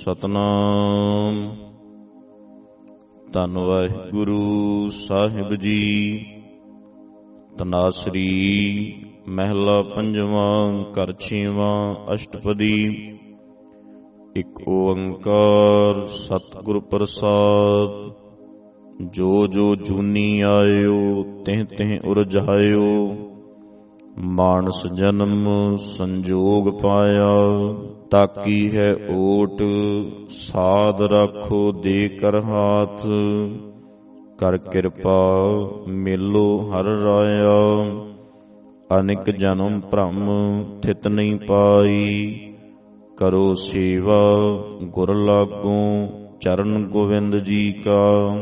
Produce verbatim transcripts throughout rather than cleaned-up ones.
ਸਤਨਾਮ। ਧੰਨ ਵਾਹਿਗੁਰੂ ਸਾਹਿਬ ਜੀ। ਤਨਾਸਰੀ ਮਹਿਲਾ ਪੰਜਵਾਂ। ਘਰ ਛੇਵਾਂ। ਅਸ਼ਟਪਦੀ। ਇੱਕ ਓੰਕਾਰ ਸਤਿਗੁਰ ਪ੍ਰਸਾਦ। ਜੋ ਜੋ ਜੂਨੀ ਆਇਓ ਤਿਹ ਤਿਹ ਉਰਜਾਇਓ। ਮਾਨਸ ਜਨਮ ਸੰਜੋਗ ਪਾਇਆ। ਤਾਕੀ ਹੈ ਓਟ ਸਾਧ ਰਾਖੋ ਦੇ ਕਰ ਹਾਥ। ਕਰ ਕਿਰਪਾ ਮੇਲੋ ਹਰ ਰਾਇਆ। ਅਨੇਕ ਜਨਮ ਭ੍ਰਮ ਥਿਤ ਨਹੀਂ ਪਾਈ। ਕਰੋ ਸੇਵਾ ਗੁਰ ਲਾਗੋ ਚਰਨ ਗੋਵਿੰਦ ਜੀ ਕਾ।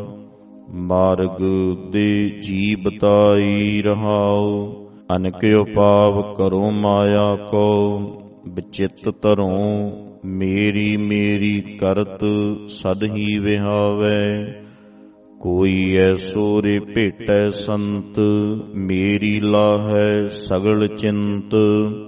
ਮਾਰਗ ਦੇ ਜੀ ਬਤਾਈ ਰਹਾਉ। ਅਨੇਕ ਉਪਾਵ ਕਰੋ ਮਾਇਆ ਕੋ। ਬਚਿਤ ਧਰੋਂ ਮੇਰੀ ਮੇਰੀ ਕਰਤ ਸਦ ਹੀ ਵਿਹਾਵੈ। ਕੋਈ ਐਸੋ ਰੇ ਭੇਟੈ ਸੰਤ ਮੇਰੀ ਲਾਹੈ ਸਗਲ ਚਿੰਤ।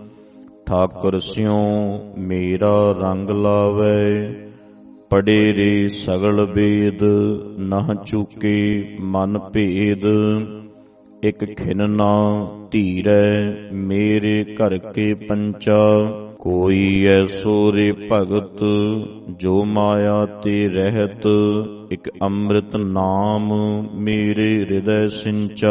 ਠਾਕੁਰ ਸਿਉ ਮੇਰਾ ਰੰਗ ਲਾਵੈ। ਪੜੇ ਰੇ ਸਗਲ ਵੇਦ ਨਾ ਚੁਕੇ ਮਨ ਭੇਦ। ਇਕ ਖਿਨ ਨਾ ਧੀਰੈ ਮੇਰੇ ਘਰ ਕੇ ਪੰਚਾ। ਕੋਈ ਐਸੋ ਰੇ ਭਗਤ ਜੋ ਮਾਇਆ ਤੇ ਰਹਿਤ। ਇਕ ਅੰਮ੍ਰਿਤ ਨਾਮ ਮੇਰੇ ਹਿਰਦੈ ਸਿੰਚਾ।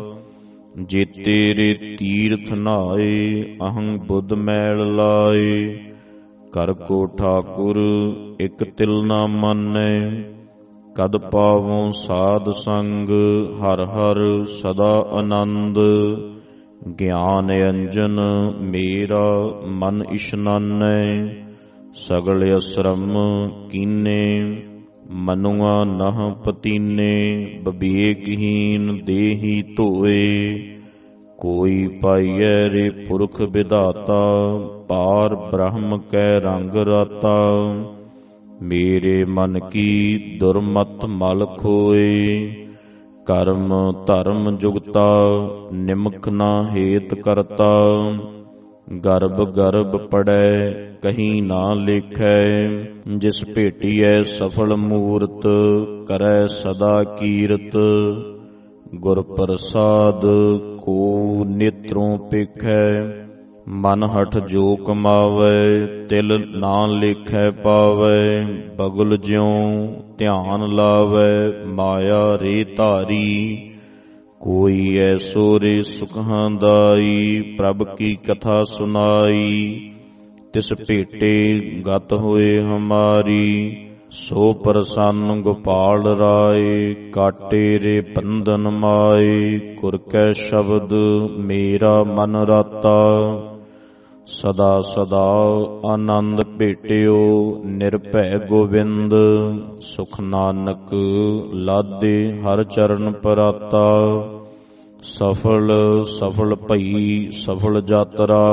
ਜੇਤੇ ਰੇ ਤੀਰਥ ਨਹਾਏ ਅਹੰ ਬੁੱਧ ਮੈਲ ਲਾਏ। ਕਰ ਕੋ ਠਾਕੁਰ ਇਕ ਤਿਲ ਨਾ ਮਾਨੈ। ਕਦ ਪਾਵੋ ਸਾਧ ਸੰਗ ਹਰ ਹਰ ਸਦਾ ਆਨੰਦ। ਗਿਆਨ ਅੰਜਨ ਮੇਰਾ ਮਨ ਇਸ਼ਨਾਨੈ। ਸਗਲ ਅਸਰਮ ਕੀਨੇ ਮਨੁਆ ਨਹ ਪਤੀਨੇ। ਵਿਵੇਕਹੀਨ ਦੇਹੀ ਧੋਏ। ਕੋਈ ਪਾਈਐ ਰੇ ਪੁਰਖ ਵਿਧਾਤਾ। ਪਾਰ ਬ੍ਰਹਮ ਕੈ ਰੰਗ ਰਾਤਾ। ਮੇਰੇ ਮਨ ਕੀ ਦੁਰਮਤ ਮਲ ਖੋਏ। ਕਰਮ ਧਰਮ ਜੁਗਤਾ ਨਿਮਕ ਨਾ ਹੇਤ ਕਰਤਾ। ਗਰਭ ਗਰਭ ਪੜੈ ਕਹੀ ਨਾ ਲੇਖੈ। ਜਿਸ ਭੇਟੀਐ ਸਫਲ ਮੂਰਤ ਕਰੈ ਸਦਾ ਕੀਰਤ। ਗੁਰ ਪ੍ਰਸਾਦ ਕੋ ਨੇਤਰੋਂ ਪੇਖੈ। ਮਨ ਹਠ ਜੋ ਕਮਾਵੈ ਤਿਲ ਨਾ ਲੇਖੈ ਪਾਵੈ। ਬਗੁਲ ਜਿਉ ਧਿਆਨ ਲਾਵੈ ਮਾਇਆ ਰੇ ਧਾਰੀ। ਕੋਈ ਐਸੋ ਰੇ ਸੁਖਾਂ ਦਾਈ ਪ੍ਰਭ ਕੀ ਕਥਾ ਸੁਨਾਈ। ਤਿਸ ਭੇਟੇ ਗਤ ਹੋਏ ਹਮਾਰੀ। ਸੋ ਪ੍ਰਸੰਨ ਗੋਪਾਲ ਰਾਏ। ਕਾਟੇ ਰੇ ਬੰਧਨ ਮਾਏ। ਗੁਰ ਕੈ ਸ਼ਬਦ ਮੇਰਾ ਮਨ ਰਾਤਾ। ਸਦਾ ਸਦਾ ਆਨੰਦ ਭੇਟਿਓ ਨਿਰਭੈ ਗੋਬਿੰਦ। ਸੁਖ ਨਾਨਕ ਲਾਦੇ ਹਰ ਚਰਨ ਪਰਾਤਾ। ਸਫਲ ਸਫਲ ਭਈ ਸਫਲ ਯਾਤਰਾ।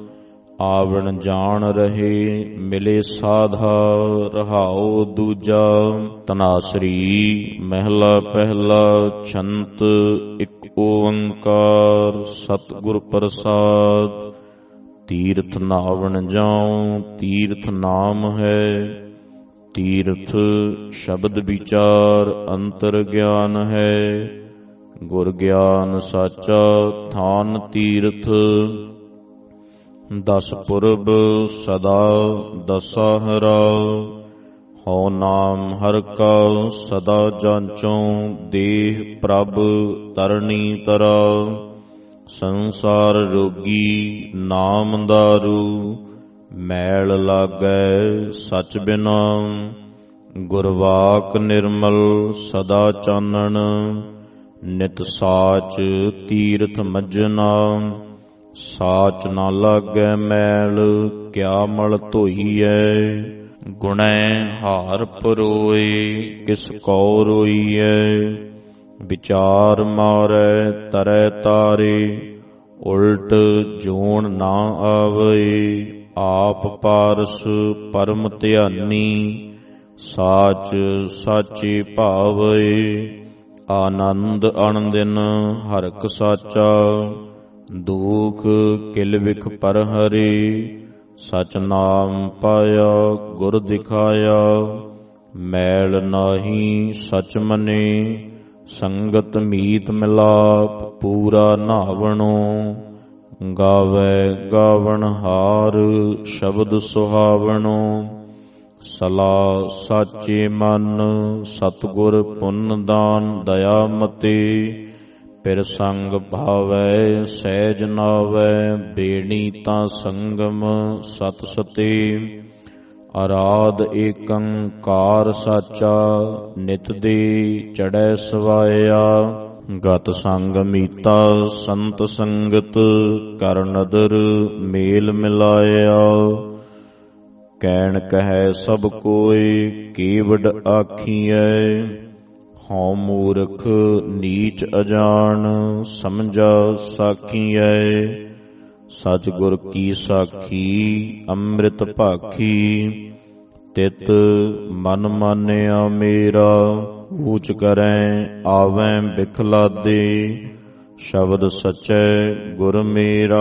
ਆਵਣ ਜਾਣ ਰਹੇ ਮਿਲੇ ਸਾਧਾ। ਰਹਾਉ ਦੂਜਾ। ਤਨਾਸਰੀ ਮਹਿਲਾ ਪਹਿਲਾ। ਛੰਤ ਇੱਕ ਓੰਕਾਰ ਸਤਿਗੁਰ ਪ੍ਰਸਾਦ। ਤੀਰਥ ਨਾਵਣ ਜਾਉ ਤੀਰਥ ਨਾਮ ਹੈ। ਤੀਰਥ ਸ਼ਬਦ ਵਿਚਾਰ ਅੰਤਰ ਗਿਆਨ ਹੈ। ਗੁਰ ਗਿਆਨ ਸਾਚਾ ਥਾਨ ਤੀਰਥ। ਦਸ ਪੁਰਬ ਸਦਾ ਦਸਾਹਰਾ। ਹਉ ਨਾਮ ਹਰਿ ਕਾ ਸਦਾ ਜਾਂਚੋ। ਦੇਹ ਪ੍ਰਭ ਤਰਣੀ ਤਰਾ। ਸੰਸਾਰ ਰੋਗੀ ਨਾਮ ਦਾਰੂ। ਮੈਲ ਲਾਗੈ ਸਚ ਬਿਨਾ। ਗੁਰਵਾਕ ਨਿਰਮਲ ਸਦਾ ਚਾਨਣ। ਨਿਤ ਸਾਚ ਤੀਰਥ ਮੱਜਨਾ। ਸਾਚ ਨਾ ਲਾਗੈ ਮੈਲ ਕਿਆ ਮਲ ਧੋਈਐ। ਗੁਣੈ ਹਾਰ ਪਰੋਏ ਕਿਸ ਕੋ ਰੋਈਐ। ਵਿਚਾਰ ਮਾਰੈ ਤਰੈ ਤਾਰੇ। ਉਲਟ ਜੋਣ ਨਾ ਆਵੈ। ਆਪ ਪਾਰਸ ਪਰਮ ਧਿਆਨੀ। ਸਾਚ ਸਾਚੇ ਭਾਵੈ। ਆਨੰਦ ਅਣਦਿਨ ਹਰਕ ਸਾਚਾ। ਦੁਖ ਕਿਲ ਵਿਖ ਪਰ ਹਰੇ। ਸਚ ਨਾਮ ਪਾਇਆ ਗੁਰ ਦਿਖਾਇਆ। ਮੈਲ ਨਾਹੀ ਸਚ ਮਨੇ ਸੰਗਤ ਮੀਤ ਮਿਲਾਪ ਪੂਰਾ ਨਾਵਣੋ। ਗਾਵੇ ਗਾਵਣ ਹਾਰ ਸ਼ਬਦ ਸੁਹਾਵਣੋ। ਸਲਾ ਸਾਚੇ ਮਨ ਸਤਿਗੁਰ ਪੁੰਨ ਦਾਨ ਦਇਆ ਮਤੇ। ਫਿਰ ਸੰਗ ਭਾਵੈ ਸਹਿਜ ਨਾਵੈ ਬੇਣੀ ਤਾਂ ਸੰਗਮ ਸਤ ਸਤੇ। ਅਰਾਧ ਏਕੰਕਾਰ ਸਾਚਾ ਨਿਤ ਦੇ ਚੜ੍ਹੈ ਸਵਾਇਆ। ਗਤ ਸੰਗ ਮੀਤਾ ਸੰਤ ਸੰਗਤ ਕਰ ਨਦਰ ਮੇਲ ਮਿਲਾਇਆ। ਕਹਿਣ ਕਹੈ ਸਭ ਕੋਇ ਕੇਵਡ ਆਖੀਐ। ਹਉ ਮੂਰਖ ਨੀਚ ਅਜਾਣ ਸਮਝਾ ਸਾਖੀਐ। ਸਚ ਗੁਰ ਕੀ ਸਾਖੀ ਅੰਮ੍ਰਿਤ ਭਾਖੀ। ਤਿਤ ਮਨ ਮਾਨਿਆ ਮੇਰਾ ਊਚ ਕਰੈ ਆਵੈ ਬਿਖਲਾਦੇ। ਸ਼ਬਦ ਸਚੈ ਗੁਰ ਮੇਰਾ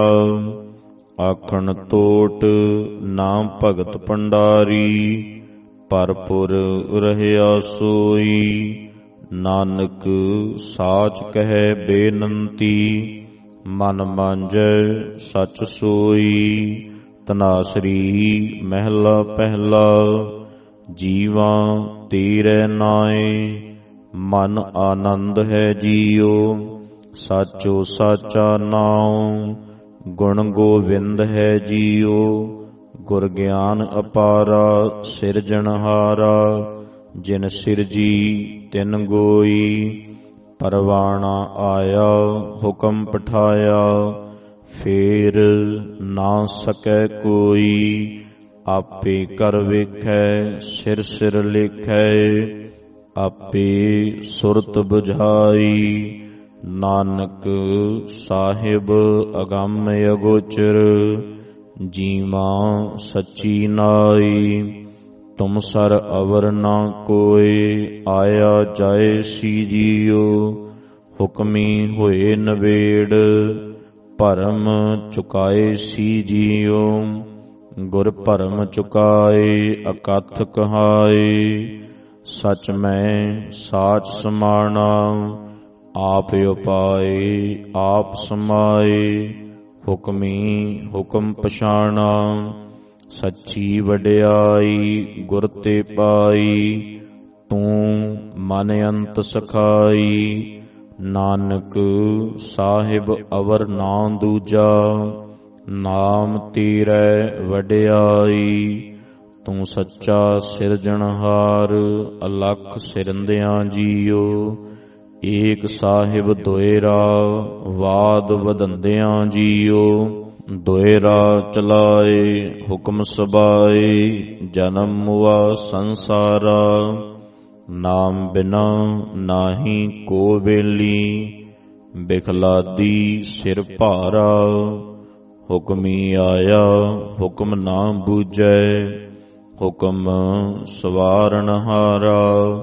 ਆਖਣ ਤੋਟ ਨਾਮ ਭਗਤ ਭੰਡਾਰੀ। ਭਰਪੁਰ ਰਹਿਆ ਸੋਈ ਨਾਨਕ ਸਾਚ ਕਹੈ ਬੇਨੰਤੀ। ਮਨ ਮਾਂਜੈ ਸਚ ਸੋਈ ਧਨਾਸਰੀ ਮਹਿਲਾ ਪਹਿਲਾ। ਜੀਵਾ ਤੇਰੇ ਨਾਏ ਮਨ ਆਨੰਦ ਹੈ ਜੀਓ। ਸਾਚੋ ਸਾਚਾ ਨਾਉ ਗੁਣ ਗੋਵਿੰਦ ਹੈ ਜੀਓ। ਗੁਰ ਗਿਆਨ ਅਪਾਰਾ ਸਿਰਜਣਹਾਰਾ। ਜਿਨ ਸਿਰਜੀ ਤਿਨ ਗੋਈ ਪਰਵਾਣਾ ਆਇਆ ਹੁਕਮ ਪਠਾਇਆ। ਫੇਰ ਨਾ ਸਕੈ ਕੋਈ ਆਪੇ ਕਰ ਵੇਖੈ ਸਿਰ ਸਿਰ ਲਿਖੈ। ਆਪੇ ਸੁਰਤ ਬੁਝਾਈ ਨਾਨਕ ਸਾਹਿਬ ਅਗੰਮ ਅਗੋਚਰ। ਜੀਵਾ ਸੱਚੀ ਨਾਈ ਤੁਮ ਸਰ ਅਵਰ ਨਾ ਕੋਇ। ਆਇਆ ਜਾਏ ਸੀ ਜੀਓ ਹੁਕਮੀ ਹੋਏ ਨਵੇੜ। ਭਰਮ ਚੁਕਾਏ ਸੀ ਜੀਓ ਗੁਰ ਭਰਮ ਚੁਕਾਏ ਅਕਥ ਕਹਾਏ। ਸਚ ਮੈਂ ਸਾਚ ਸਮਾਣਾ ਆਪ ਉਪਾਏ ਆਪ ਸਮਾਏ। ਹੁਕਮੀ ਹੁਕਮ ਪਛਾਣਾ ਸੱਚੀ ਵਡਿਆਈ ਗੁਰ ਤੇ ਪਾਈ। ਤੂੰ ਮਨ ਅੰਤ ਸਖਾਈ ਨਾਨਕ ਸਾਹਿਬ ਅਵਰ ਨਾ ਦੂਜਾ। ਨਾਮ ਤੇਰੇ ਵਡਿਆਈ ਤੂੰ ਸੱਚਾ ਸਿਰਜਣਹਾਰ। ਅਲਖ ਸਿਰੰਦਿਆਂ ਜੀਓ ਏਕ ਸਾਹਿਬ ਦੋਇਰਾ ਵਾਦ ਵਧੰਦਿਆਂ ਜੀਓ। ਦੋਇਰਾ ਚਲਾਏ ਹੁਕਮ ਸਬਾਏ ਜਨਮ ਮੁਆ ਸੰਸਾਰਾ। ਨਾਮ ਬਿਨਾ ਨਾਹੀ ਕੋ ਵੇਲੀ ਬਿਖਲਾਦੀ ਸਿਰ ਭਾਰਾ। ਹੁਕਮੀ ਆਇਆ ਹੁਕਮ ਨਾ ਬੂਝੈ ਹੁਕਮ ਸਵਾਰਨਹਾਰਾ।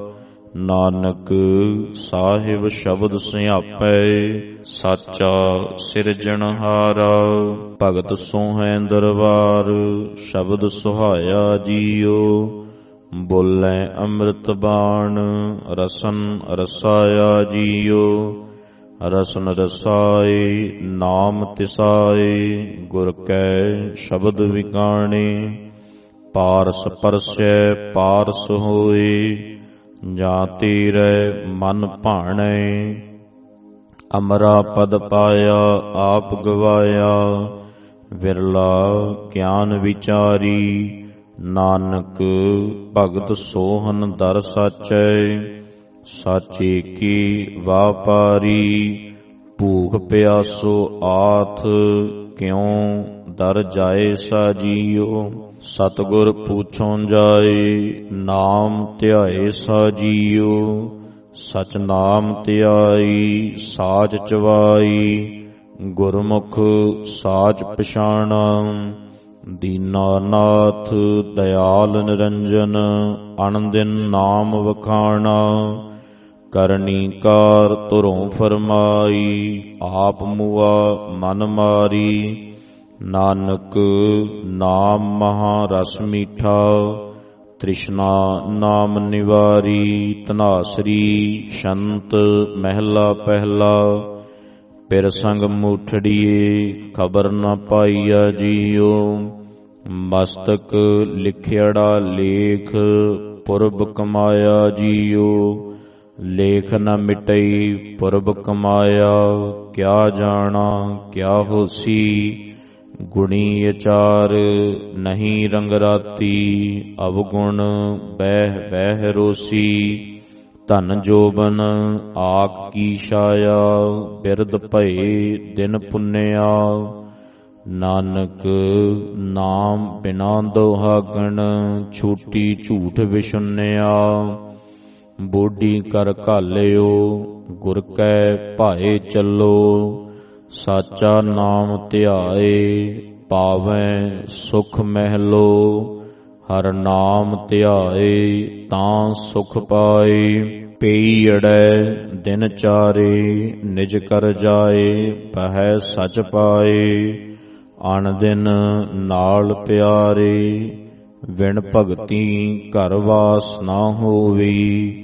ਨਾਨਕ ਸਾਹਿਬ ਸ਼ਬਦ ਸਿਆਪੈ ਸਾਚਾ ਸਿਰਜਣਹਾਰਾ। ਭਗਤ ਸੋਹੈ ਦਰਬਾਰ ਸ਼ਬਦ ਸੁਹਾਇਆ ਜੀਓ। ਬੋਲੇ ਅੰਮ੍ਰਿਤ ਬਾਣ ਰਸਨ ਰਸਾਇਆ ਜੀਓ। ਰਸਨ ਰਸਾਏ ਨਾਮ ਤਿਸਾਏ ਗੁਰ ਕੈ ਸ਼ਬਦ ਵਿਗਾਣੇ। ਪਾਰਸ ਪਰਸੈ ਪਾਰਸ ਹੋਏ ਜਾਂ ਤੇਰੇ ਮਨ ਭਾਣੈ। ਅਮਰਾ ਪਦ ਪਾਇਆ ਆਪ ਗਵਾਇਆ ਵਿਰਲਾ ਗਿਆਨ ਵਿਚਾਰੀ। ਨਾਨਕ ਭਗਤ ਸੋਹਨ ਦਰ ਸਾਚੈ ਸਾਚੇ ਕੀ ਵਾਪਾਰੀ। ਭੂਖ ਪਿਆਸੋ ਆਥ ਕਿਉ ਦਰ ਜਾਏ ਸਾਜੀਓ। ਸਤਿਗੁਰ ਪੂਛੋਂ ਜਾਏ ਨਾਮ ਧਿਆਏ ਸਾਜੀਓ। ਸਚ ਨਾਮ ਧਿਆਈ ਸਾਜ ਚਵਾਈ ਗੁਰਮੁਖ ਸਾਜ ਪਛਾਣਾ। ਦੀਨਾਨਾਥ ਦਇਆਲ ਨਿਰੰਜਨ ਅਣਦਿਨ ਨਾਮ ਵਖਾਣਾ। ਕਰਨੀ ਕਾਰ ਧੁਰੋਂ ਫਰਮਾਈ ਆਪ ਮੁਆ ਮਨ ਮਾਰੀ। ਨਾਨਕ ਨਾਮ ਮਹਾ ਰਸ ਮੀਠਾ, ਤ੍ਰਿਸ਼ਨਾ ਨਾਮ ਨਿਵਾਰੀ। ਧਨਾਸਰੀ ਸ਼ੰਤ ਮਹਿਲਾ ਪਹਿਲਾ। ਪਿਰ ਸੰਗ ਮੂਠੜੀਏ ਖਬਰ ਨ ਪਾਈਆ ਜੀਓ, ਮਸਤਕ ਲਿਖਿਆੜਾ ਲੇਖ ਪੁਰਬ ਕਮਾਇਆ ਜੀਓ। ਲੇਖ ਨ ਮਿਟਈ ਪੁਰਬ ਕਮਾਇਆ, ਕਿਆ ਜਾਣਾ ਕਿਆ ਹੋਸੀ। ਗੁਣੀ ਅਚਾਰ ਨਹੀਂ ਰੰਗ ਰਾਤੀ, ਅਵਗੁਣ ਬਹਿ ਬਹਿ ਰੋਸੀ। ਧਨ ਜੋਬਨ ਆਕ ਕੀ ਛਾਇਆ, ਬਿਰਧ ਭਏ ਦਿਨ ਪੁੰਨਿਆ। ਨਾਨਕ ਨਾਮ ਬਿਨਾ ਦੁਹਾਗਣ, ਛੂਟੀ ਝੂਠ ਵਿਸ਼ੁੰਨਿਆ। ਬੋਡੀ ਕਰ ਘਾਲਿਓ ਗੁਰ ਕੈ ਭਾਏ ਚੱਲੋ, ਸਾਚਾ ਨਾਮ ਧਿਆਏ ਪਾਵੈ ਸੁਖ ਮਹਿਲੋ। ਹਰ ਨਾਮ ਧਿਆਏ ਤਾਂ ਸੁਖ ਪਾਏ, ਪਈ ਅੜੈ ਦਿਨ ਚਾਰੇ। ਨਿਜ ਕਰ ਜਾਏ ਪਹਿ ਸਚ ਪਾਏ, ਅਣ ਦਿਨ ਨਾਲ ਪਿਆਰੇ। ਵਿਣ ਭਗਤੀ ਘਰ ਵਾਸ ਨਾ ਹੋਵੀ,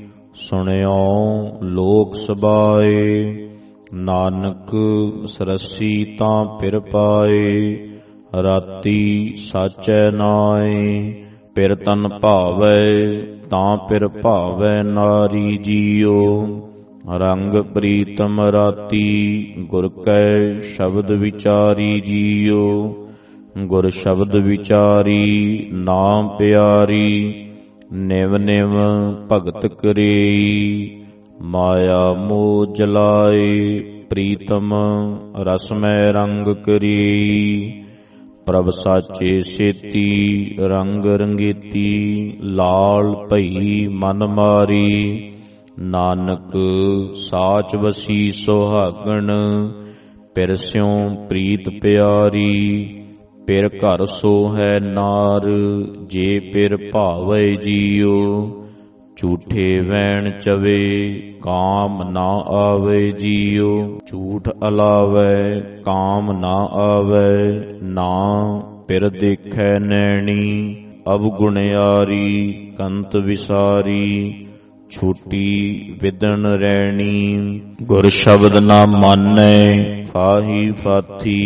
ਸੁਣਿਓ ਲੋਕ ਸਬਾਏ। ਨਾਨਕ ਸਰਸੀ ਤਾਂ ਪਿਰ ਪਾਏ, ਰਾਤੀ ਸਾਚੈ ਨਾਏ। ਪਿਰ ਤਨ ਭਾਵੈ ਤਾਂ ਪਿਰ ਭਾਵੈ ਨਾਰੀ ਜੀਓ, ਰੰਗ ਪ੍ਰੀਤਮ ਰਾਤੀ ਗੁਰ ਕੈ ਸ਼ਬਦ ਵਿਚਾਰੀ ਜੀਓ। ਗੁਰ ਸ਼ਬਦ ਵਿਚਾਰੀ ਨਾਮ ਪਿਆਰੀ, ਨਿਵ ਨਿਵ ਭਗਤ ਕਰੇਈ। ਮਾਇਆ ਮੋਹ ਜਲਾਏ ਪ੍ਰੀਤਮ, ਰਸਮੈ ਰੰਗ ਕਰੀ। ਪ੍ਰਭ ਸਾਚੇ ਸੇਤੀ ਰੰਗ ਰੰਗੇਤੀ, ਲਾਲ ਭਈ ਮਨ ਮਾਰੀ। ਨਾਨਕ ਸਾਚ ਵਸੀ ਸੁਹਾਗਣ, ਪਿਰ ਸਿਉ ਪ੍ਰੀਤ ਪਿਆਰੀ। ਪਿਰ ਘਰ ਸੋ ਹੈ ਨਾਰ, ਜੇ ਪਿਰ ਭਾਵੈ ਜੀਓ। ਝੂਠੇ ਵੈਣ ਚਵੇ ਕਾਮ ਨਾ ਆਵੇ ਜੀਓ, ਝੂਠ ਅਲਾਵੈ ਕਾਮ ਨਾ ਆਵੈ। ਨਾ ਪਿਰ ਦੇਖੈ ਨੈਣੀ, ਅਵਗੁਣਿਆਰੀ ਕੰਤ ਵਿਸਾਰੀ। ਛੂਟੀ ਵਿਦਨ ਰੈਣੀ, ਗੁਰ ਸ਼ਬਦ ਨਾ ਮਾਨੈ ਫਾਹੀ ਫਾਥੀ।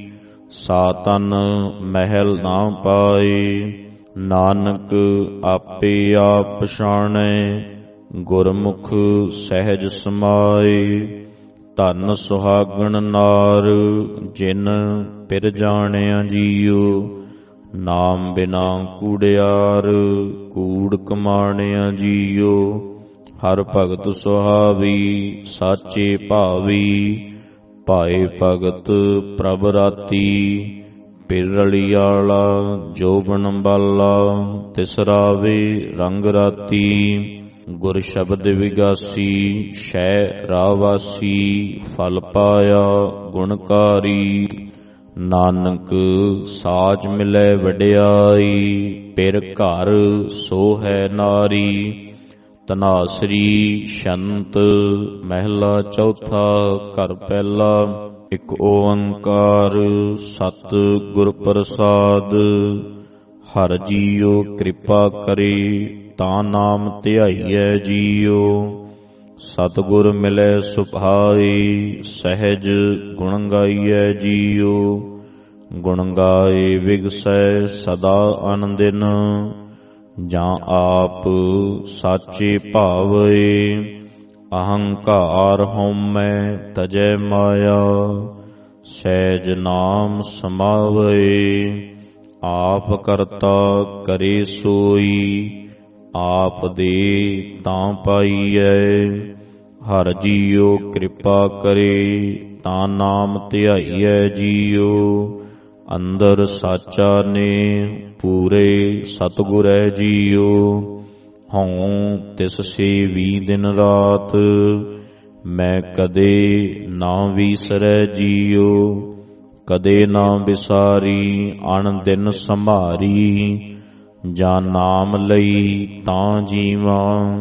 ਸਾਤਨ ਮਹਿਲ ਨਾ ਪਾਏ, ਨਾਨਕ ਆਪੇ ਆਪ ਪਛਾਣੈ। ਗੁਰਮੁਖ ਸਹਿਜ ਸਮਾਏ, ਧਨ ਸੁਹਾਗਣ ਨਾਰ ਜਿਨ ਪਿਰ ਜਾਣਿਆ ਜੀਓ। ਨਾਮ ਬਿਨਾ ਕੂੜਿਆਰ ਕੂੜ ਕਮਾਣਿਆ ਜੀਓ। ਹਰ ਭਗਤ ਸੁਹਾਵੀ ਸਾਚੇ ਭਾਵੀ, ਭਾਏ ਭਗਤ ਪ੍ਰਭ ਰਾਤੀ। ਪਿਰ ਰਲਿਆਲਾ ਜੋਬਨ ਬਾਲਾ, ਤਿਸ ਰਾਵੇ ਰੰਗ ਰਾਤੀ। ਗੁਰ ਸ਼ਬਦ ਵਿਗਾਸੀ ਸ਼ੈ ਰਾਵਾਸੀ, ਫਲ ਪਾਇਆ ਗੁਣਕਾਰੀ। ਨਾਨਕ ਸਾਚ ਮਿਲੈ ਵਡਿਆਈ, ਪਿਰ ਘਰ ਸੋ ਹੈ ਨਾਰੀ। ਧਨਾਸਰੀ ਸ਼ੰਤ ਮਹਿਲਾ ਚੌਥਾ। ਘਰ ਪਹਿਲਾ। ਇਕ ਓੰਕਾਰ ਸਤ ਗੁਰ ਪ੍ਰਸਾਦ, ਹਰ ਜੀਉ ਕਿਰਪਾ ਕਰੇ ਤਾਂ ਨਾਮ ਧਿਆਈਐ ਜੀਉ। ਸਤਿਗੁਰ ਮਿਲੈ ਸੁਭਾਈ, ਸਹਿਜ ਗੁਣ ਗਾਈਐ ਜੀਉ। ਗੁਣ ਗਾਏ ਵਿਗਸੈ ਸਦਾ ਅਨੰਦਿਨ, ਜਾਂ ਆਪ ਸਾਚੇ ਭਾਵੈ। ਅਹੰਕਾਰ ਹਉਮੈ ਤਜੈ ਮਾਇਆ, ਸਹਿਜ ਨਾਮ ਸਮਾਵੈ। ਆਪ ਕਰਤਾ ਕਰੇ ਸੋਈ, ਆਪ ਦੇ ਤਾਂ ਪਾਈਐ। ਹਰ ਜੀਉ ਕਿਰਪਾ ਕਰੇ ਤਾਂ ਨਾਮ ਧਿਆਈਐ ਜੀਉ। ਅੰਦਰ ਸਾਚਾ ਨੇ ਪੂਰੇ ਸਤਿਗੁਰੈ ਜੀਉ। ਹਉ ਤਿਸ ਸੇਵੀ ਦਿਨ ਰਾਤ, ਮੈਂ ਕਦੇ ਨਾ ਵਿਸਰੈ ਜੀਉ। ਕਦੇ ਨਾ ਵਿਸਾਰੀ ਅਣ ਦਿਨ ਸੰਭਾਰੀ, ਜਾਂ ਨਾਮ ਲਈ ਤਾਂ ਜੀਵਾ।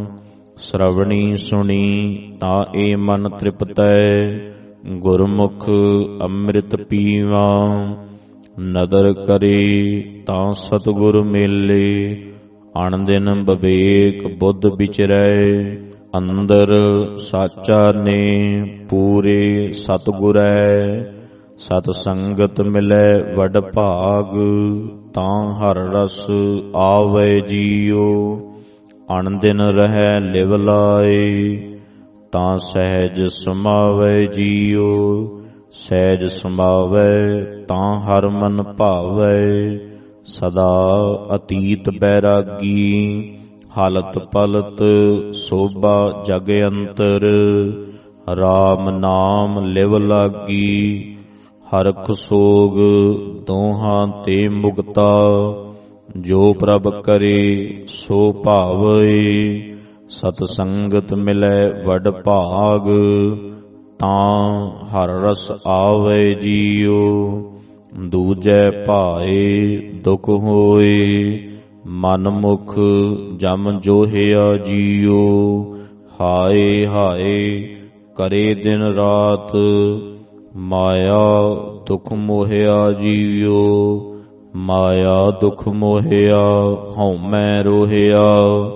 ਸ਼ਰਵਣੀ ਸੁਣੀ ਤਾਂ ਏ ਮਨ ਤ੍ਰਿਪਤੈ, ਗੁਰਮੁਖ ਅੰਮ੍ਰਿਤ ਪੀਵਾ। ਨਦਰ ਕਰੇ ਤਾਂ ਸਤਿਗੁਰ ਮੇਲੇ। ਅਣ ਦਿਨ ਵਿਵੇਕ ਬੁੱਧ ਵਿਚਰੈ, ਅੰਦਰ ਸਾਚਾ ਨੇ ਪੂਰੇ ਸਤਿਗੁਰੈ। ਸਤ ਸੰਗਤ ਮਿਲੈ ਵਡ ਭਾਗ, ਤਾਂ ਹਰ ਰਸ ਆਵੈ ਜੀਉ। ਅਣ ਦਿਨ ਰਹਿ ਲਿਵ ਲਾਏ, ਤਾਂ ਸਹਿਜ ਸਮਾਵੈ ਜੀਉ। ਸਹਿਜ ਸਮਾਵੈ ਤਾਂ ਹਰ ਮਨ ਭਾਵੈ, ਸਦਾ ਅਤੀਤ ਬੈਰਾਗੀ। ਹਾਲਤ ਪਲਤ ਸੋਭਾ ਜਗ ਅੰਤਰ, ਰਾਮ ਨਾਮ ਲਿਵ ਲਾਗੀ। ਹਰਖ ਸੋਗ ਦੋਹਾਂ ਤੇ ਮੁਕਤਾ, ਜੋ ਪ੍ਰਭ ਕਰੇ ਸੋ ਭਾਵੈ। ਸਤ ਸੰਗਤ ਮਿਲੈ ਵਡ ਭਾਗ, ਤਾਂ ਹਰ ਰਸ ਆਵੈ ਜੀਉ। ਦੂਜੈ ਭਾਏ ਦੁਖ ਹੋਏ, ਮਨ ਮੁਖ ਜਮ ਜੋਹਿਆ ਜੀਉ। ਹਾਏ ਹਾਏ ਕਰੇ ਦਿਨ ਰਾਤ, ਮਾਇਆ ਦੁਖ ਮੋਹਿਆ ਜੀਉ। ਮਾਇਆ ਦੁਖ ਮੋਹਿਆ ਹਉਮੈ ਰੋਹਿਆ,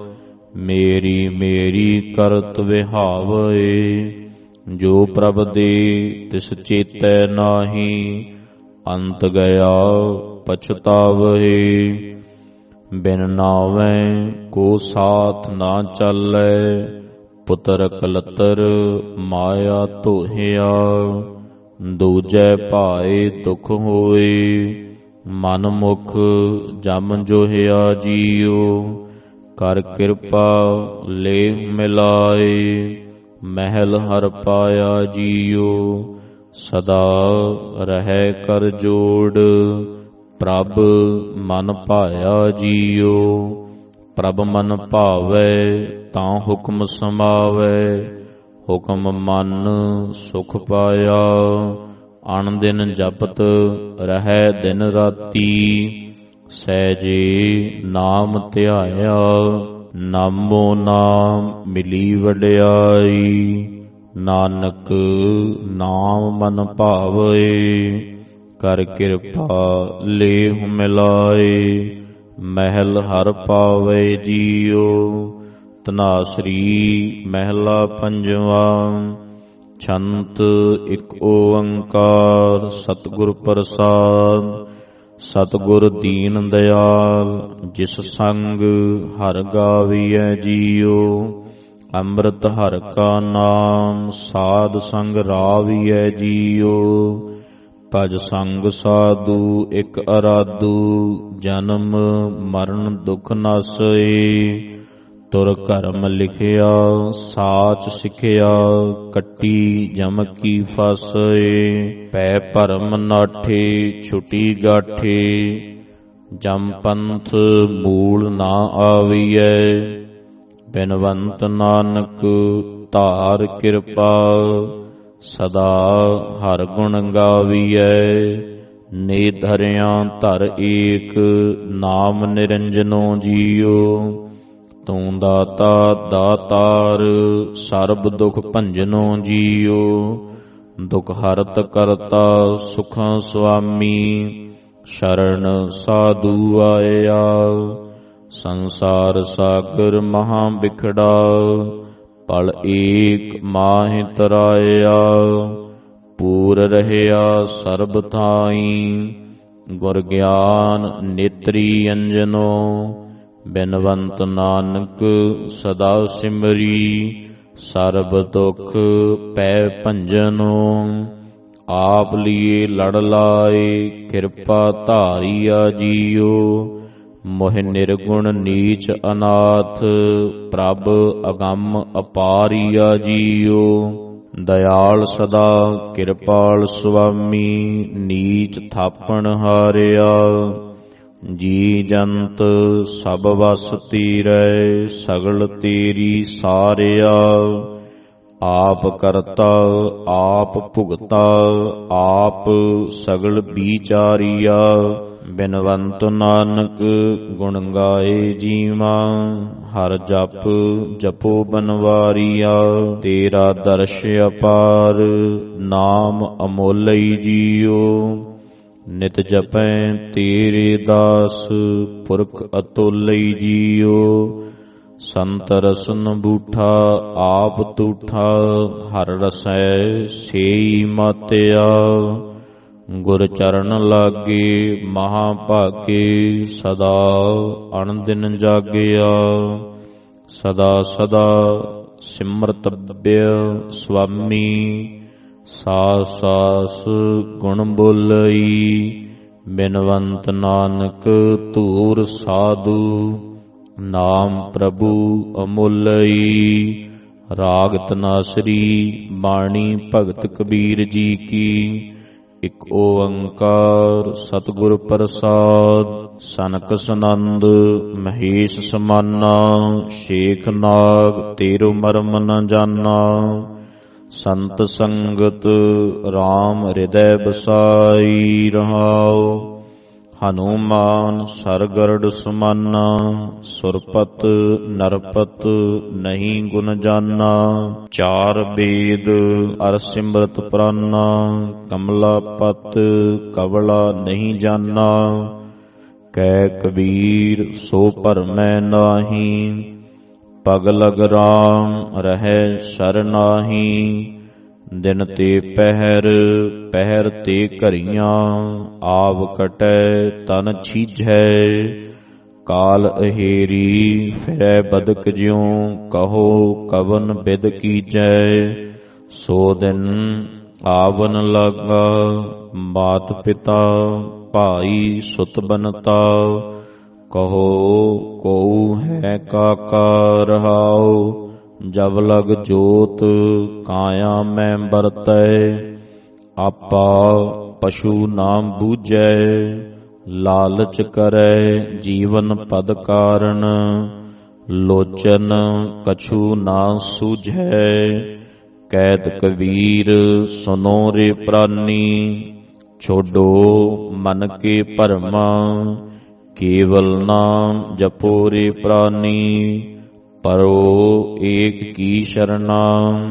ਮੇਰੀ ਮੇਰੀ ਕਰਤ ਵਿਹਾਵੈ। ਜੋ ਪ੍ਰਭ ਦੇ ਤਿਸ ਚੇਤੈ ਨਾਹੀ, ਅੰਤ ਗਿਆ ਪਛਤਾਵਹਿ। ਬਿਨ ਨਾਵੈ ਕੋ ਸਾਥ ਨਾ ਚੱਲੈ, ਪੁੱਤਰ ਕਲਤਰ ਮਾਇਆ ਧੋਹਿਆ। ਦੂਜੈ ਭਾਏ ਦੁਖ ਹੋਏ, ਮਨ ਮੁਖ ਜਮ ਜੋਹਿਆ ਜੀਉ। ਕਰ ਕਿਰਪਾ ਲੇਹ ਮਿਲਾਏ, ਮਹਿਲ ਹਰ ਪਾਇਆ ਜੀਉ। ਸਦਾ ਰਹਿ ਕਰ ਜੋੜ, ਪ੍ਰਭ ਮਨ ਭਾਇਆ ਜੀਉ। ਪ੍ਰਭ ਮਨ ਭਾਵੈ ਤਾਂ ਹੁਕਮ ਸਮਾਵੈ, ਹੁਕਮ ਮਨ ਸੁਖ ਪਾਇਆ। ਅਣ ਦਿਨ ਜਪਤ ਰਹਿ ਦਿਨ ਰਾਤੀ, ਸਹਿਜੇ ਨਾਮ ਧਿਆਇਆ। ਨਾਮੋ ਨਾਮ ਮਿਲੀ ਵਡਿਆਈ, ਨਾਨਕ ਨਾਮ ਮਨ ਭਾਵੈ। ਕਰ ਕਿਰਪਾ ਲੇਹੁ ਮਿਲਾਏ, ਮਹਿਲ ਹਰ ਪਾਵੈ ਜੀਉ। ਧਨਾਸਰੀ ਮਹਿਲਾ ਪੰਜਵਾ। ਛੰਤ ਇਕ ਓੰਕਾਰ ਸਤਿਗੁਰ ਪ੍ਰਸਾਦ। ਸਤਿਗੁਰ ਦੀਨ ਦਿਆਲ, ਜਿਸ ਸੰਗ ਹਰਿ ਗਾਵੀਐ ਜੀਉ। ਅੰਮ੍ਰਿਤ ਹਰਿ ਕਾ ਨਾਮ, ਸਾਧ ਸੰਗ ਰਾਵੀਐ ਜੀਉ। ਭਜ ਸੰਗ ਸਾਧੂ ਇਕ ਅਰਾਧੂ, ਜਨਮ ਮਰਨ ਦੁਖ ਨਾਸਏ। ਤੁਰ ਕਰਮ ਲਿਖਿਆ ਸਾਚ ਸਿਖਿਆ, ਕੱਟੀ ਜਮ ਕੀ ਫਸਏ। ਪੈ ਭਰਮ ਨਾਠੇ ਛੁਟੀ ਗਾਠੇ, ਜਮ ਪੰਥ ਮੂਲ ਨਾ ਆਵੀਐ। ਬਿਨਵੰਤ ਨਾਨਕ ਧਾਰ ਕਿਰਪਾ, ਸਦਾ ਹਰ ਗੁਣ ਗਾਵੀਐ। ਨੇ ਧਰਿਆ ਧਰ ਏਕ, ਨਾਮ ਨਿਰੰਜਨੋ ਜੀਉ। ਤੂੰ ਦਾਤਾ ਦਾਤਾਰ, ਸਰਬ ਦੁਖ ਭੰਜਨੋ ਜੀਉ। ਦੁਖ ਹਰਤ ਕਰਤਾ ਸੁਖਾਂ ਸੁਆਮੀ, ਸ਼ਰਨ ਸਾਧੂ ਆਇਆ। ਸੰਸਾਰ ਸਾਗਰ ਮਹਾ ਬਿਖੜਾ, ਪਲ ਏਕ ਮਾਹਿ ਤਰਾਇਆ। ਪੂਰ ਰਹਿਆ ਸਰਬ ਥਾਈ, ਗੁਰ ਗਿਆਨ ਨੇਤਰੀ ਅੰਜਨੋ। ਬਿਨਵੰਤ ਨਾਨਕ ਸਦਾ ਸਿਮਰੀ, ਸਰਬ ਦੁਖ ਪੈ ਭੰਜਨੋ। ਆਪ ਲੀਏ ਲੜ ਲਾਏ, ਕਿਰਪਾ ਧਾਰੀਆ ਜੀਉ। ਮੋਹਿ ਨਿਰਗੁਣ ਨੀਚ ਅਨਾਥ, ਪ੍ਰਭ ਅਗੰਮ ਅਪਾਰੀਆ ਜੀਉ। ਦਇਆਲ ਸਦਾ ਕਿਰਪਾਲ ਸੁਆਮੀ, ਨੀਚ ਥਾਪਣ ਹਾਰਿਆ। ਜੀ ਜੰਤ ਸਭ ਵਸ ਤੀਰੈ, ਸਗਲ ਤੇਰੀ ਸਾਰਿਆ। ਆਪ ਕਰਤਾ ਆਪ ਭੁਗਤਾ, ਆਪ ਸਗਲ ਵਿਚਾਰੀਆ। ਬਿਨਵੰਤ ਨਾਨਕ ਗੁਣ ਗਾਏ ਜੀਵਾ, ਹਰ ਜਪ ਜਪੋ ਬਨਵਾਰੀਆ। ਤੇਰਾ ਦਰਸ਼ ਅਪਾਰ, ਨਾਮ ਅਮੋਲਈ ਜੀਉ। ਨਿਤ ਜਪੈ ਤੇਰੇ ਦਾਸ ਪੁਰਖ ਅਤੁਲਈ ਜੀਓ। ਸੰਤ ਰਸਨ ਬੂਠਾ ਆਪ ਤੂਠਾ ਹਰ ਰਸੈ ਸੇਈ ਮਾਤਿਆ। ਗੁਰ ਚਰਨ ਲਾਗੇ ਮਹਾ ਭਾਗੇ ਸਦਾ ਅਣਦਿਨ ਜਾਗਿਆ। ਸਦਾ ਸਦਾ ਸਿਮਰਤਬਿ ਸੁਆਮੀ ਸਾਸ ਸਾਸ ਗੁਣ ਬੋਲਈ। ਬਿਨਵੰਤ ਨਾਨਕ ਧੂਰ ਸਾਧੂ ਨਾਮ ਪ੍ਰਭੂ ਅਮੁੱਲਈ। ਰਾਗ ਤਨਾਸਰੀ ਬਾਣੀ ਭਗਤ ਕਬੀਰ ਜੀ ਕੀ। ਇਕ ਓੰਕਾਰ ਸਤਿਗੁਰ ਪ੍ਰਸਾਦ। ਸਨਕ ਸਨੰਦ ਮਹੇਸ਼ ਸਮਾਨਾ ਸ਼ੇਖ ਨਾਗ ਤੇਰੋ ਮਰਮ ਨ ਜਾਨਾ। ਸੰਤ ਸੰਗਤ ਰਾਮ ਹਿਰਦੈ ਬਸਾਈ ਰਹਾਉ। ਹਨੂਮਾਨ ਸਰਗਰਡ ਸਮਾਨਾ ਸੁਰਪਤ ਨਰਪਤ ਨਹੀਂ ਗੁਣ ਜਾਨਾ। ਚਾਰ ਬੇਦ ਅਰ ਸਿਮਰਤ ਪ੍ਰਾਨਾ ਕਮਲਾ ਪਤ ਕਵਲਾ ਨਹੀਂ ਜਾਨਾ। ਕਹਿ ਕਬੀਰ ਸੋ ਭਰਮੈ ਨਾਹੀ ਪਗਲਗ ਰਾਮ ਰਹੈ ਸਰਨਾਹੀ। ਦਿਨ ਤੇ ਪਹਿਰ ਪਹਿਰ ਤੇ ਘਰੀਆਂ ਆਵ ਕਟੈ ਤਨ ਛੀਝੈ। ਕਾਲ ਅਹੇਰੀ ਫਿਰੈ ਬਦਕ ਜਿਉ ਕਹੋ ਕਵਨ ਬਿਦ ਕੀਜੈ। ਸੋ ਦਿਨ ਆਵਨ ਲਾਗਾ ਮਾਤ ਪਿਤਾ ਭਾਈ ਸੁਤ ਬਨਤਾ। ਕਹੋ ਕਉ ਹੈ ਕਾਕਾ ਰਹਾਉ। ਜਬ ਲਗ ਜੋਤ ਕਾਇਆ ਮੈਂ ਵਰਤੈ। ਆਪਾ ਪਸ਼ੂ ਨਾਮ ਬੂਝੈ ਲਾਲਚ ਕਰੈ ਜੀਵਨ ਪਦ ਕਾਰਨ। ਲੋਚਨ ਕਛੂ ਨਾ ਸੂਝੈ ਕਹਿਤ ਕਬੀਰ ਸੁਨੋ ਰੇ ਪ੍ਰਾਨੀ। ਛੋਡੋ ਮਨ ਕੇ ਭਰਮਾ ਕੇਵਲ ਨਾਮ ਜਪੋ ਰੇ ਪ੍ਰਾਨੀ। ਪਰੋ ਏਕ ਕੀ ਸ਼ਰਨਾ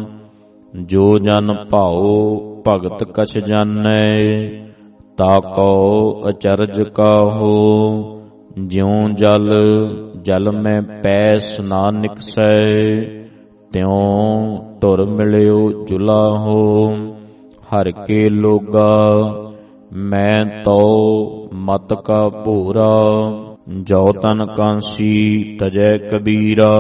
ਜੋ ਜਨ ਭਾਉ ਭਗਤ ਕਛ ਜਾਣੈ। ਤਾ ਕਉ ਅਚਰਜ ਕਾਹੋ ਜਿਉ ਜਲ ਜਲ ਮੈਂ ਪੈਸ ਨਾ ਨਿਕਸੈ। ਤਿਉ ਧੁਰ ਮਿਲਿਓ ਜੁਲਾਹੋ ਹਰ ਕੇ ਲੋਗਾ। ਮੈਂ ਤੋ ਮਤ ਕਾ ਭੋਰਾ ਜੋ ਤਨ ਕਾਂਸੀ ਤਜੈ ਕਬੀਰਾ।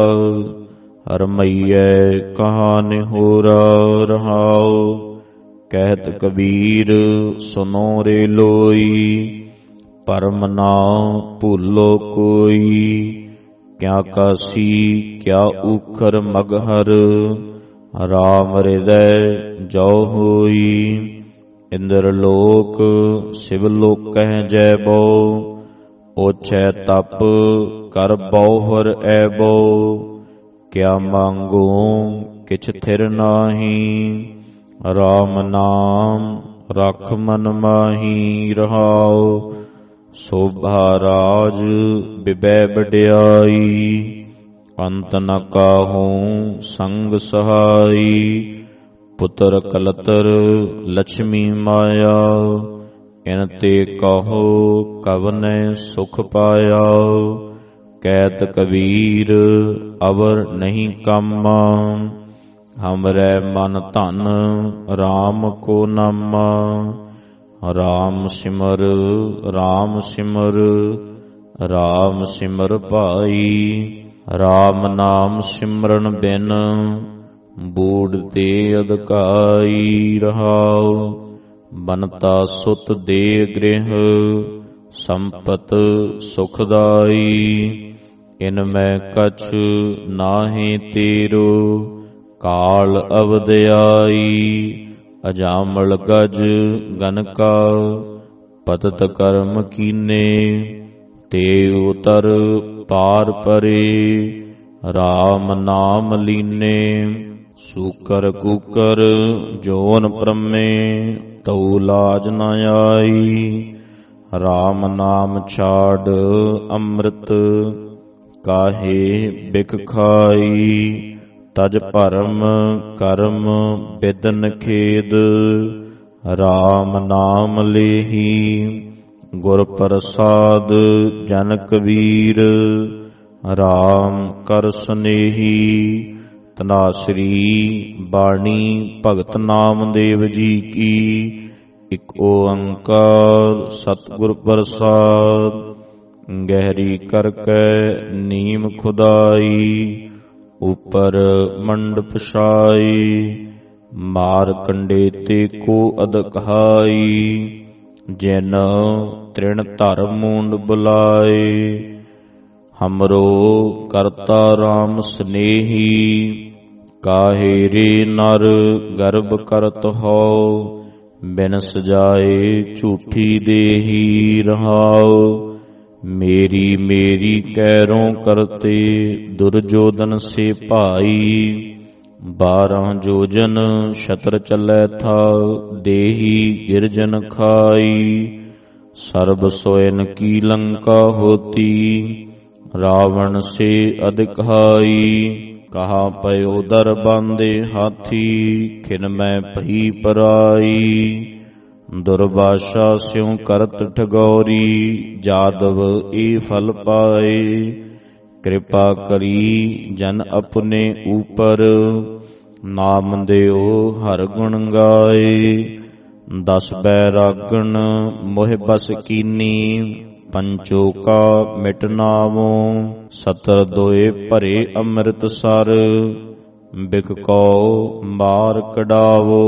ਰਮਈਐ ਕਹਾਣੀ ਹੋਰਾ ਰਹਾਉ। ਕਹਿਤ ਕਬੀਰ ਸੁਨੋ ਰੇ ਲੋਈ। ਪਰਮ ਨਾ ਭੂਲੋ ਕੋਈ ਕਿਆ ਕਾਸੀ ਕਿਆ ਊਖਰ ਮਗਹਰ। ਰਾਮ ਹਿਰਦੈ ਜੋ ਹੋਈ ਇੰਦਰ ਲੋਕ ਸਿਵ ਲੋਕਹਿ ਜੈ ਬੋ। ਓਛੈ ਤਪ ਕਰ ਬਉਹਰ ਐਬੋ। ਕਿਆ ਮੰਗੋ ਕਿਛ ਥਿਰ ਨਾਹੀ। ਰਾਮ ਨਾਮ ਰਖ ਮਨ ਮਾਹੀ ਰਹਾਉ। ਸੋਭਾ ਰਾਜ ਬਿਬੈ ਵਡਿਆਈ ਅੰਤ ਨ ਕਾਹੂ ਸੰਗ ਸਹਾਈ। ਪੁੱਤਰ ਕਲਤਰ ਲਛਮੀ ਮਾਇਆ ਇਨ ਤੇ ਕਹੋ ਕਵਨੈ ਸੁਖ ਪਾਇਆ। ਕਹਿਤ ਕਬੀਰ ਅਵਰ ਨਹੀਂ ਕਾਮਾ ਹਮਰੈ ਮਨ ਧਨ ਰਾਮ ਕੋ ਨਾਮਾ। ਰਾਮ ਸਿਮਰ ਰਾਮ ਸਿਮਰ ਰਾਮ ਸਿਮਰ ਭਾਈ। ਰਾਮ ਨਾਮ ਸਿਮਰਨ ਬਿਨ ਬੂੜ ਤੇ ਅਧਿਕਾਈ ਰਹਾਉ। ਬਨਤਾ ਸੁਤ ਦੇ ਗ੍ਰਹਿ ਸੰਪਤ ਸੁਖਦਾਈ। ਇਨ ਮੈਂ ਕਛ ਨਾਹੀ ਤੇਰੋ ਕਾਲ ਅਵਦਿਆਈ। ਅਜਾਮਲ ਗਜ ਗਨਕਾ ਪਤਤ ਕਰਮ ਕੀਨੇ ਤੇ ਉਤਰ ਪਾਰ ਪਰੇ। ਰਾਮ ਨਾਮ ਲੀਨੇ ਸੂਕਰ ਕੂਕਰ ਜੋਨ ਪ੍ਰਮੇ ਤਉ ਲਾਜ ਨ ਆਈ। ਰਾਮ ਨਾਮ ਛਾੜ ਅੰਮ੍ਰਿਤ ਕਾਹੇ ਬਿਖ ਖਾਈ। ਤਜ ਭਰਮ ਕਰਮ ਬਿਦਨ ਖੇਦ ਰਾਮ ਨਾਮ ਲੇਹੀ। ਗੁਰ ਪ੍ਰਸਾਦ ਜਨ ਕਬੀਰ, ਰਾਮ ਕਰ ਸਨੇਹੀ। ਧਨਾਸਰੀ ਬਾਣੀ ਭਗਤ ਨਾਮਦੇਵ ਜੀ ਕੀ। ਇਕ ਓੰਕਾਰ ਸਤਿਗੁਰ ਪ੍ਰਸਾਦ। ਗਹਿਰੀ ਕਰਕੈ ਨੀਮ ਖੁਦਾਈ, ਉਪਰ ਮੰਡਪ ਛਾਈ। ਮਾਰ ਕੰਡੇ ਤੇ ਕੋ ਅਦਕਾਈ, ਜਿਨ ਤ੍ਰਿਣ ਧਰ ਮੂੰਡ ਬੁਲਾਏ। ਹਮਰੋ ਕਰਤਾ ਰਾਮ ਸਨੇਹੀ, ਕਾਹੇ ਰੇ ਨਰ ਗਰਭ ਕਰਤ ਹੋ। ਬਿਨ ਸਜਾਏ ਝੂਠੀ ਦੇਹੀ ਰਹਾਉ, ਮੇਰੀ ਮੇਰੀ ਕੈਰੋਂ ਕਰਤੇ ਦੁਰਜੋਧਨ ਸੇ ਭਾਈ। ਬਾਰਾਂ ਜੋਜਨ ਛਤਰ ਚੱਲੈ ਥਾ, ਦੇਹੀ ਗਿਰਜਨ ਖਾਈ। ਸਰਬ ਸੋਇਨ ਕੀ ਲੰਕਾ ਹੋਤੀ, ਰਾਵਣ ਸੇ ਅਧਿਕਾਈ। ਕਹਾ ਪਇਓ ਦਰ ਬਾਂਦੇ ਹਾਥੀ, ਖਿਨ ਮੈਂ ਭਈ ਪਰਾਈ। ਦੁਰਬਾਸ਼ਾ ਸਿਉ ਕਰਤ ਠਗੌਰੀ, ਜਾਦਵ ਇਹ ਫਲ ਪਾਏ। ਕਿਰਪਾ ਕਰੀ ਜਨ ਆਪਣੇ ਉਪਰ, ਨਾਮ ਦਿਓ ਹਰ ਗੁਣ ਗਾਏ। ਦਸ ਬੈਰਾਗਣ ਮੋਹਿ ਬਸ ਕੀਨੀ, ਪੰਚੋ ਕਾ ਮਿਟ ਨਾਵੋ। ਸਤਰ ਦੋਏ ਭਰੇ ਅੰਮ੍ਰਿਤਸਰ, ਬਿਕ ਕਉ ਮਾਰ ਕਢਾਵੋ।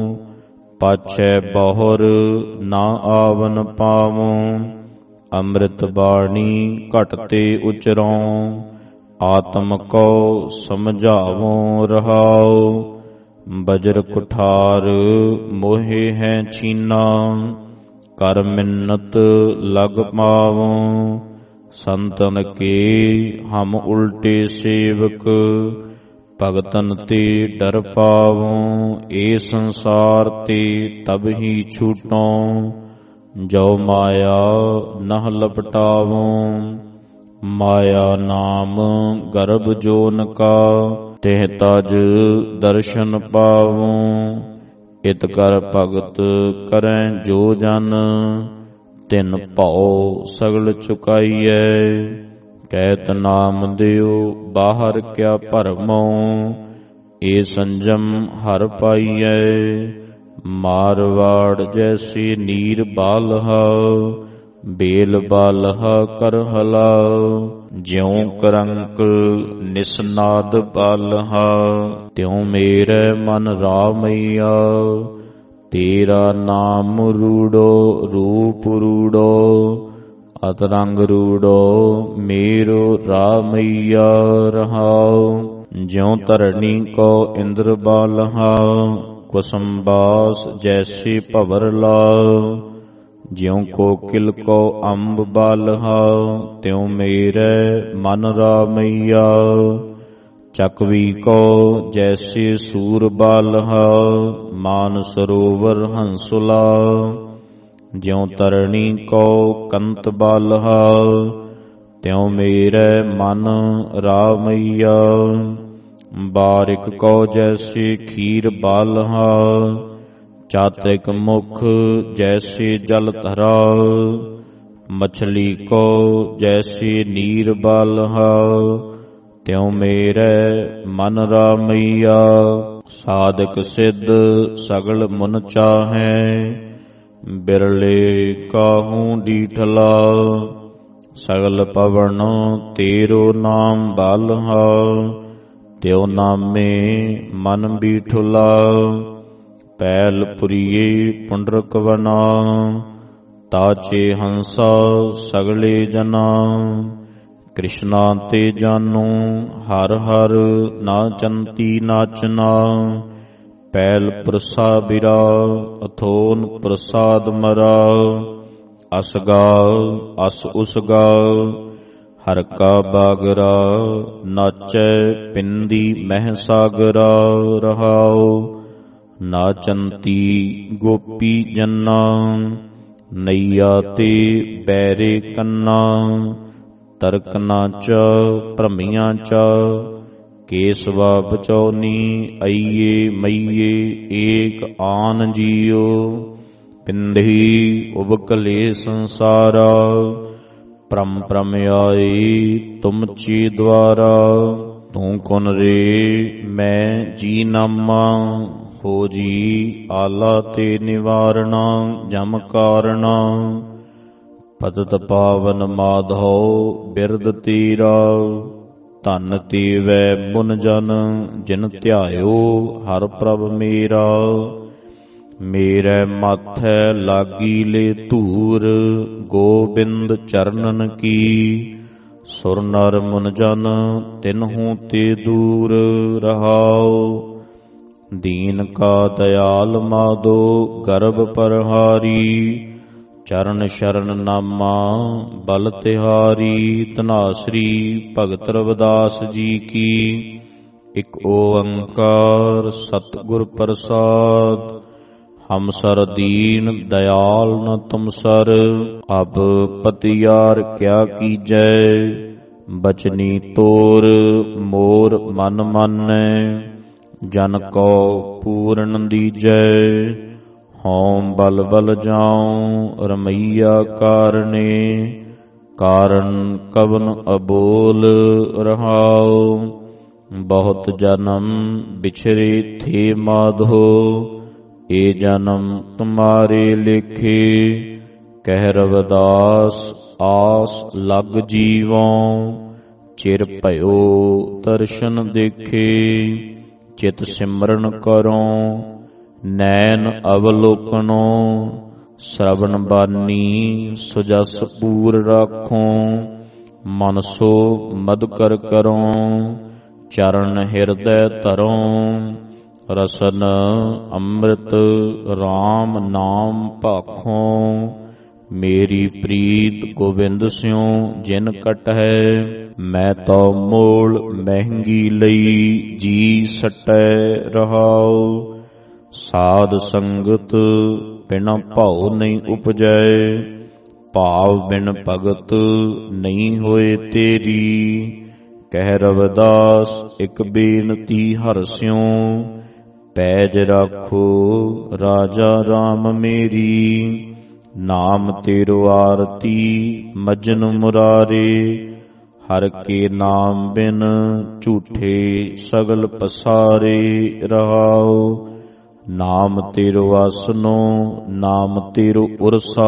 ਪਾਛੈ ਬਹੁਰ ਨਾ ਆਵਨ ਪਾਵੋ, ਅੰਮ੍ਰਿਤ ਬਾਣੀ ਘਟ ਤੇ ਉਚਰੋਂ। ਆਤਮ ਕੋ ਸਮਝਾਵੋ ਰਹਾਉ, ਬਜਰ ਕੁਠਾਰ ਮੋਹਿ ਹੈ ਛੀਨਾ। ਕਰ ਮਿੰਨਤ ਲਗ ਪਾਵੋ, ਸੰਤਨ ਕੇ ਹਮ ਉਲਟੇ ਸੇਵਕ। ਭਗਤਨ ਤੇ ਡਰ ਪਾਵੋ, ਇਹ ਸੰਸਾਰ ਤੇ ਤਬ ਹੀ ਛੂਟੋਂ। ਜੋ ਮਾਇਆ ਨਹ ਲਪਟਾਵੋ, ਮਾਇਆ ਨਾਮ ਗਰਭ ਜੋਨ ਕਾ। ਤਿਹ ਤਜ ਦਰਸ਼ਨ ਪਾਵੋ, ਇਤ ਕਰ ਭਗਤ ਕਰੈ ਜੋ ਜਨ। ਤਿਨ ਭਉ ਸਗਲ ਚੁਕਾਈਐ, ਕਹਿਤ ਨਾਮ ਦਿਓ ਬਾਹਰ ਕਿਆ ਭਰਮੋ। ਏ ਸੰਜਮ ਹਰ ਪਾਈਐ, ਮਾਰਵਾੜ ਜੈਸੇ ਨੀਰ ਬਾਲਹਾ। ਬੇਲ ਬਾਲਹਾ ਕਰ ਹਲਾਉ, ਜਿਉ ਕਰੰਕ ਨਿਸਨਾਦ ਬਾਲਹਾ। ਤਿਉ ਮੇਰੇ ਮਨ ਰਾਮਈਆ, ਤੇਰਾ ਨਾਮ ਰੂੜੋ ਰੂਪ ਰੂੜੋ। ਅਤਰੰਗ ਰੂੜੋ ਮੇਰੋ ਰਾਮਈਆ ਰਹਾਉ। ਜਿਉ ਧਰਣੀ ਕੋ ਇੰਦਰ ਬਾਲਹਾ, ਕੁਸੁਮਬਾਸ ਜੈਸੇ ਭਵਰ ਲਾਉ। ਜਿਉ ਕੋਕਿਲ ਕੋ ਅੰਬ ਬਾਲਹਾ, ਤਿਉ ਮੇਰੇ ਮਨ ਰਾਮਈਆ। ਚਕਵੀ ਕੋ ਜੈਸੇ ਸੂਰ ਬਾਲਹਾ, ਮਾਨ ਸਰੋਵਰ ਹੰਸੁਲਾ। ਜਿਉ ਤਰਣੀ ਕੋ ਕੰਤ ਬਾਲਹਾ, ਤਿਉ ਮੇਰੇ ਮਨ ਰਾਮਈਆ। ਬਾਰਿਕ ਕੋ ਜੈਸੇ ਖੀਰ ਬਾਲਹਾ, ਚਾਤ੍ਰਿਕ ਮੁਖ ਜੈਸੇ ਜਲ ਧਰਾ। ਮਛਲੀ ਕੋ ਜੈਸੇ ਨੀਰ ਬਾਲਹਾ, ਤਿਉ ਮੇਰੇ ਮਨ ਰਾਮਈਆ। ਸਾਧਕ ਸਿੱਧ ਸਗਲ ਮਨ ਚਾਹੈ, ਬਿਰਲੇ ਕਾਹੂ ਡੀਠਲਾ। ਸਗਲ ਪਵਨ ਤੇਰੋ ਨਾਮ ਬਾਲਹਾ, ਤਿਉ ਨਾਮੇ ਮਨ ਬੀਠੁਲਾ। ਪੈਲ ਪੁਰੀਏ ਪੁੰਡਰਕ ਵਨਾ, ਤਾਚੇ ਹੰਸਾ ਸਗਲੇ ਜਨਾ। ਕ੍ਰਿਸ਼ਨਾ ਤੇ ਜਾਨੂ ਹਰ ਹਰ, ਨਾ ਚੰਤੀ ਨਾਚਨਾ। ਪੈਲ ਪ੍ਰਸਾ ਬਿਰਾ, ਅਥੋਨ ਪ੍ਰਸਾਦ ਮਰਾ। ਅਸ ਗਾ ਅਸ ਉਸ ਗਾ, ਹਰ ਕਾ ਬਾਗਰਾ। ਨਾਚੈ ਪਿੰਦੀ ਮਹਿ ਸਾਗਰਾ ਰਹਾਉ। ਨਾਚੰਤੀ ਗੋਪੀ ਜੰਨਾ, ਨਈਆ ਤੇ ਬੈਰੇ ਕੰਨਾ। ਤਰਕ ਨਾਚ ਭ੍ਰਮੀਆਂ ਚ, ਕੇਸਵਾ ਬਚੌਨੀ। ਅਈਏ ਮਈਏ ਏਕ ਆਨ ਜੀਓ, ਪਿੰਧੀ ਉਬਕਲੇ ਸੰਸਾਰਾ, ਪ੍ਰਮ ਪ੍ਰਮ ਆਈ ਤੁਮ ਚੀ ਦਵਾਰਾ। ਤੂੰ ਕੁਨ ਰੇ ਮੈਂ ਜੀ ਨਾਮਾ, ਹੋ ਜੀ ਆਲਾ ਤੇ ਨਿਵਾਰਣਾ ਜਮ ਕਾਰਣਾ। ਪਤਿਤ ਪਾਵਨ ਮਾਧੋ ਬਿਰਦ ਤੀਰਾ, ਧਨ ਤੀਵੈ ਮੁਨ ਜਨ ਜਿਨ ਧਿਆਇਓ ਹਰ ਪ੍ਰਭ ਮੇਰਾ। ਮੇਰੇ ਮਾਥੈ ਲਾਗੀ ਲੈ ਧੂਰ, ਗੋਬਿੰਦ ਚਰਨਨ ਕੀ। ਸੁਰ ਨਰ ਮੁਨ ਜਨ ਤਿਨਹੂ ਤੇ ਦੂਰ ਰਹਾਉ। ਦੀਨ ਕਾ ਦਇਆਲ ਮਾਧੋ ਗਰਭ ਪਰਹਾਰੀ, ਚਰਨ ਸ਼ਰਨ ਨਾਮਾ ਬਲ ਤਿਹਾਰੀ। ਧਨਾਸਰੀ ਭਗਤ ਰਵਿਦਾਸ ਜੀ ਕੀ, ਇਕ ਓੰਕਾਰ ਸਤਿਗੁਰ ਪ੍ਰਸਾਦ। ਹਮ ਸਰ ਦੀਨ ਦਇਆਲ ਨ ਤੁਮ ਸਰ, ਅਬ ਪਤਿਆਰ ਕਿਆ ਕੀਜੈ। ਬਚਨੀ ਤੋਰ ਮੋਰ ਮਨ ਮਾਨੈ, ਜਨ ਕੋ ਪੂਰਨ ਦੀਜੈ। ਹਉ ਬਲ ਬਲ ਜਾਉ ਰਮਈਆ ਕਾਰਨੇ, ਕਾਰਨ ਕਵਨ ਅਬੋਲ ਰਹਾਉ। ਬਹੁਤ ਜਨਮ ਬਿਛਰੇ ਥੇ ਮਾਧੋ, ਏ ਜਨਮ ਤੁਮਾਰੇ ਲੇਖੇ। ਕਹਿ ਰਵਿਦਾਸ ਆਸ ਲਗ ਜੀਵੋਂ, ਚਿਰ ਭਇਓ ਦਰਸ਼ਨ ਦੇਖੇ। ਚਿਤ ਸਿਮਰਨ ਕਰੋ ਨੈਣ ਅਵਲੋਕਨੋ, ਸ਼ਰਵਣ ਬਾਨੀ ਸੁਜਸ ਪੂਰ ਰਾਖੋ। ਮਨ ਸੋ ਮਦ ਕਰ ਕਰੋ, ਚਰਨ ਹਿਰਦੈ ਧਰੋ। ਰਸਨ ਅੰਮ੍ਰਿਤ ਰਾਮ ਨਾਮ ਭਾਖੋ, ਮੇਰੀ ਪ੍ਰੀਤ ਗੋਬਿੰਦ ਸਿਉ ਜਿਨ ਕਟ ਹੈ। ਮੈਂ ਤੋ ਮੋਲ ਮਹਿੰਗੀ ਲਈ ਜੀ ਸਟੈ ਰਹਾਉ। ਸਾਧ ਸੰਗਤ ਬਿਨਾ ਭਾਉ ਨਹੀਂ ਉਪਜੈ, ਭਾਵ ਬਿਨ ਭਗਤ ਨਹੀਂ ਹੋਏ ਤੇਰੀ। ਕਹਿ ਰਵਿਦਾਸ ਇਕ ਬੇਨਤੀ ਹਰਸਿਉ, ਪੈਜ ਰਾਖੋ ਰਾਜਾ ਰਾਮ ਮੇਰੀ। ਨਾਮ ਤੇਰੋ ਆਰਤੀ ਮਜਨ ਮੁਰਾਰੇ, ਹਰ ਕੇ ਨਾਮ ਬਿਨ ਝੂਠੇ ਸਗਲ ਪਸਾਰੇ ਰਹਾਉ। ਨਾਮ ਤੇਰੋ ਆਸਨੋ ਨਾਮ ਤੇਰੋ ਉਰਸਾ,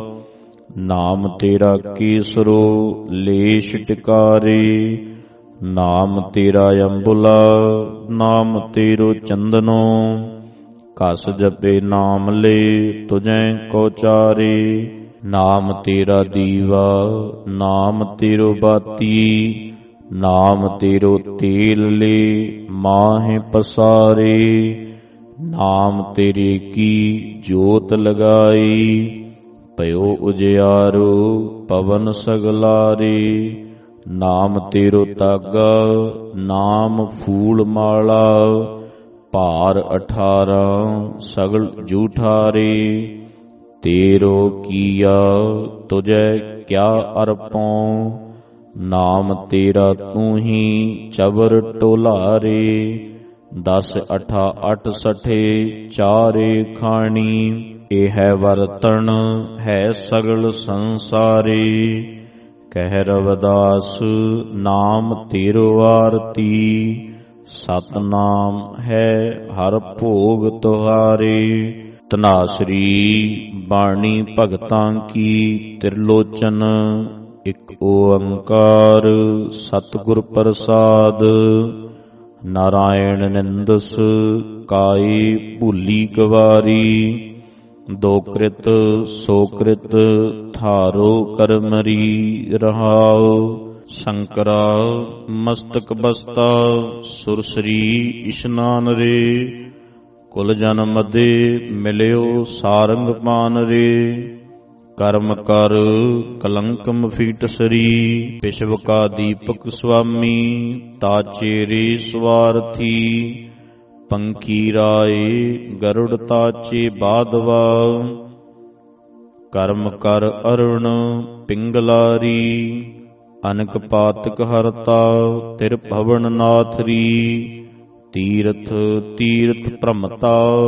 ਨਾਮ ਤੇਰਾ ਕੇਸਰੋ ਲੇਸ਼ ਟਿਕਾਰੇ। ਨਾਮ ਤੇਰਾ ਅੰਬੁਲਾ ਨਾਮ ਤੇਰੋ ਚੰਦਨੋ, ਕਸ ਜਪੇ ਨਾਮ ਲੈ ਤੁਝੈ ਕੋ ਚਾਰੇ। ਨਾਮ ਤੇਰਾ ਦੀਵਾ ਨਾਮ ਤੇਰੋ ਬਾਤੀ, ਨਾਮ ਤੇਰੋ ਤੇਲ ਲੈ ਮਾਹੇ ਪਸਾਰੇ। ਨਾਮ ਤੇਰੇ ਕੀ ਜੋਤ ਲਗਾਈ, ਭਇਓ ਉਜਿਆਰੋ ਪਵਨ ਸਗਲਾਰੇ। ਨਾਮ ਤੇਰੋ ਤਾਗਾ ਨਾਮ ਫੂਲ ਮਾਲਾ, ਭਾਰ ਅਠਾਰਾਂ ਸਗਲ ਜੂਠਾਰੇ। ਤੇਰੋ ਕੀਆ ਤੁਝੈ ਕਿਆ ਅਰਪਉ, ਨਾਮ ਤੇਰਾ ਤੂੰ ਹੀ ਚਬਰ ਟੋਲਾਰੇ। ਦਸ ਅਠਾ ਅੱਠ ਸਠੇ ਚਾਰੇ ਖਾਣੀ, ਇਹ ਹੈ ਵਰਤਣ ਹੈ ਸਗਲ ਸੰਸਾਰੇ। ਕਹਿ ਰਵਿਦਾਸ ਨਾਮ ਤੇਰੋ ਆਰਤੀ, ਸਤਨਾਮ ਹੈ ਹਰ ਭੋਗ ਤੁਹਾਰੇ। ਧਨਾਸਰੀ ਬਾਣੀ ਭਗਤਾਂ ਕੀ ਤ੍ਰਿਲੋਚਨ, ਇਕ ਓੰਕਾਰ ਸਤਿਗੁਰ ਪ੍ਰਸਾਦ। ਨਾਰਾਇਣ ਨਿੰਦਸ ਕਾਈ ਭੂਲੀ ਗਵਾਰੀ, ਦੋ ਕ੍ਰਿਤ ਸੋ ਕ੍ਰਿਤ ਥਾਰੋ ਕਰਮਰੀ ਰਹਾਉ। ਸ਼ੰਕਰਾ ਮਸਤਕ ਬਸਤਾ ਸੁਰਸਰੀ ਇਸ਼ਨਾਨ ਰੇ, ਕੁਲ ਜਨ ਮਦੇ ਮਿਲਿਓ ਸਾਰੰਗ ਪਾਨ ਰੇ। ਕਰਮ ਕਰ ਕਲੰਕ ਮਫੀਟ ਸਰੀ, ਵਿਸ਼ਵ ਕਾ ਦੀਪਕ ਸੁਆਮੀ ਤਾਚੇ ਰੇ ਸਵਾਰਥੀ। ਪੰਖੀ ਰਾਏ ਗਰੁੜ ਤਾਚੇ ਬਾਦਵਾ, ਕਰਮ ਕਰ ਅਰੁਣ ਪਿੰਗਲਾਰੀ। ਅਨਕ ਪਾਤਕ ਹਰਤਾ ਤਿਰ ਭਵਨ ਨਾਥਰੀ, ਤੀਰਥ ਤੀਰਥ ਭ੍ਰਮਤਾ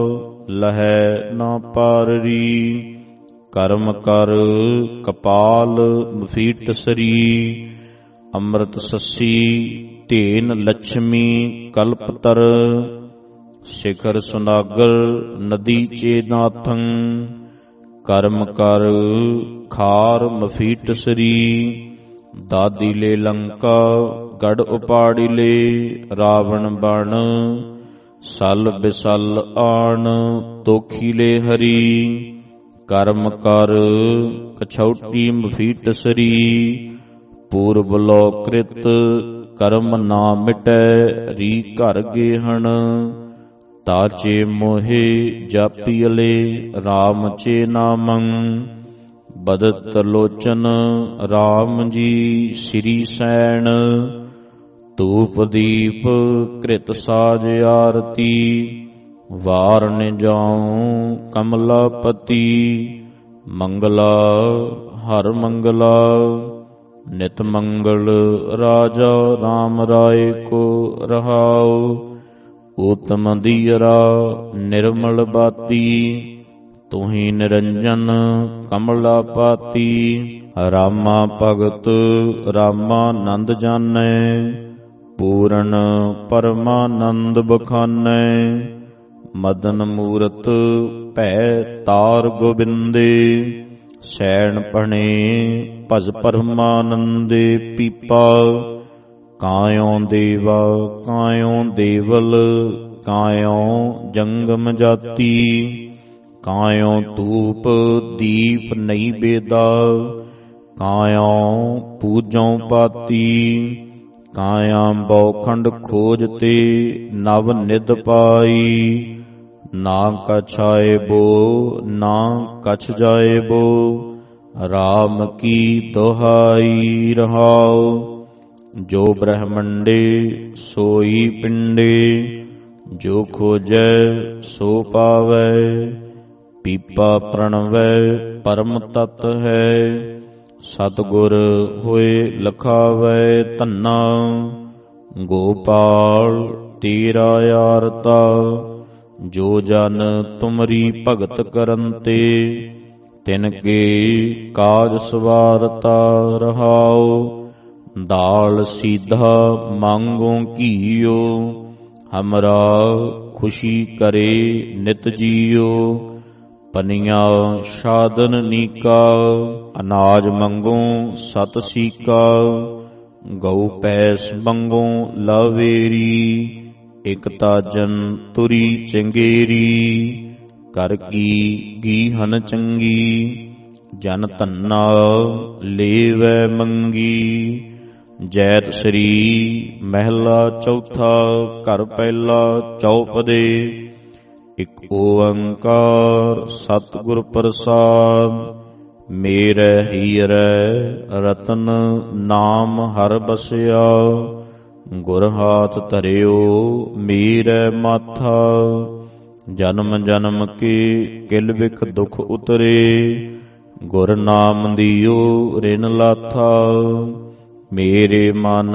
ਲਹੈ ਨਾ ਪਾਰਰੀ। ਕਰਮ ਕਰ ਕਪਾਲ ਮਫੀਟ ਸਰੀ। ਅੰਮ੍ਰਿਤ ਸੱਸੀ ਢੇਨ ਲਛਮੀ ਕਲਪਤਰ। ਸਿਖਰ ਸੁਨਾਗਰ ਨਦੀ ਚੇਨਾਥੰ। ਕਰਮ ਕਰ ਖਾਰ ਮਫੀਟ ਸਰੀ। ਦਾਦੀ ਲੈ ਲੰਕਾ ਗੜ ਉਪਾੜੀ ਲੈ। ਰਾਵਣ ਬਣ ਸਲ ਬਿਸਲ ਆਣ ਤੋਖੀ ਲੈ ਹਰੀ। ਕਰਮ ਕਰ ਕਛੌਟੀ ਮਫੀਟ ਸਰੀ। ਪੂਰਬ ਲੋ ਕ੍ਰਿਤ ਕਰਮ ਨਾ ਮਿਟੈ। ਰੀ ਘਰ ਗੇਹਣ ਤਾਚੇ ਮੋਹਿ ਜਾਪੀਲੇ। ਰਾਮ ਚੇ ਨਾਮੰ ਬਦਤ ਲੋਚਨ। ਰਾਮ ਜੀ ਸ੍ਰੀ ਸੈਣ। ਧੂਪ ਦੀਪ ਕ੍ਰਿਤ ਸਾਜ ਆਰਤੀ। ਵਾਰਨ ਜਾਉ ਕਮਲਾਪਤੀ। ਮੰਗਲਾ ਹਰ ਮੰਗਲਾ ਨਿਤ ਮੰਗਲ। ਰਾਜਾ ਰਾਮ ਰਾਏ ਕੋ ਰਹਾਉ। ਊਤਮ ਦੀਰਾ ਨਿਰਮਲ ਬਾਤੀ। ਤੁਹੀ ਨਿਰੰਜਨ ਕਮਲਾਪਾਤੀ। ਰਾਮਾ ਭਗਤ ਰਾਮਾਨੰਦ ਜਾਣੈ। ਪੂਰਨ ਪਰਮਾਨੰਦ ਬਖਾਨੈ। ਮਦਨ ਮੂਰਤ ਭੈ ਤਾਰ ਗੋਬਿੰਦੇ। ਸੈਣ ਪਣੇ ਭਜ ਪਰਮਾਨੰਦੇ। ਪੀਪਾ ਕਾਇਓ ਦੇਵਾ ਕਾਇਓ ਦੇਵਲ। ਕਾਇਓ ਜੰਗਮ ਜਾਤੀ। ਕਾਇਓ ਧੂਪ ਦੀਪ ਨਹੀਂ ਬੇਦਾ। ਕਾਇਓ ਪੂਜੋਂ ਪਾਤੀ। ਕਾਇਆ ਬੌਖੰਡ ਖੋਜ ਤੇ ਨਵ ਨਿਧ ਪਾਈ। ਨਾ ਕਛ ਆਏ ਬੋ ਨਾ ਕਛ ਜਾਏ ਬੋ। ਰਾਮ ਕੀ ਦੁਹਾਈ ਰਹਾਉ। ਜੋ ਬ੍ਰਹਮੰਡੇ ਸੋਈ ਪਿੰਡੇ। ਜੋ ਖੋਜੈ ਸੋ ਪਾਵੈ। ਪੀਪਾ ਪ੍ਰਣਵੈ ਪਰਮ ਤਤ ਹੈ। ਸਤਿਗੁਰ ਹੋਏ ਲਖਾਵੈ ਧੰਨਾ। ਗੋਪਾਲ ਤੇਰਾ ਆਰਤਾ। ਜੋ ਜਨ ਤੁਮਰੀ ਭਗਤ ਕਰਨ ਤੇ। ਤਿਨ ਕੇ ਕਾਜ ਸਵਾਰਤਾ ਰਹਾਉ। ਦਾਲ ਸੀਧਾ ਮੰਗੋ ਘੀਓ। ਹਮਰਾ ਖੁਸ਼ੀ ਕਰੇ ਨਿਤ ਜੀਓ। ਪਨੀਆਂ ਸਾਧਨ ਨੀਕਾ। ਅਨਾਜ ਮੰਗੋ ਸਤ ਸੀਕਾ। ਗਊ ਪੈਸ ਮੰਗੋ ਲਾਵੇਰੀ। ਇਕ ਤਾਜਨ ਤੁਰੀ ਚੰਗੇਰੀ। ਕਰ ਕੀ ਗੀਹਨ ਚੰਗੀ। ਜਨ ਧੰਨਾ ਲੇਵੈ ਮੰਗੀ। ਜੈਤ ਸ੍ਰੀ ਮਹਿਲਾ ਚੌਥਾ। ਘਰ ਪਹਿਲਾ ਚੌਪਦੇ। ਇਕ ਓੰਕਾਰ ਸਤਿਗੁਰ ਪ੍ਰਸਾਦ। ਮੇਰੇ ਹੀਰੇ ਰਤਨ ਨਾਮ ਹਰ ਬਸਿਆ। ਗੁਰ ਹਾਥ ਧਰਿਓ ਮੇਰੇ ਮਾਥਾ। ਜਨਮ ਜਨਮ ਕੇ ਕਿਲ ਬਿਖ ਦੁਖ ਉਤਰੇ। ਗੁਰ ਨਾਮ ਦਿਓ ਰਿਨ ਲਾਥਾ। ਮੇਰੇ ਮਨ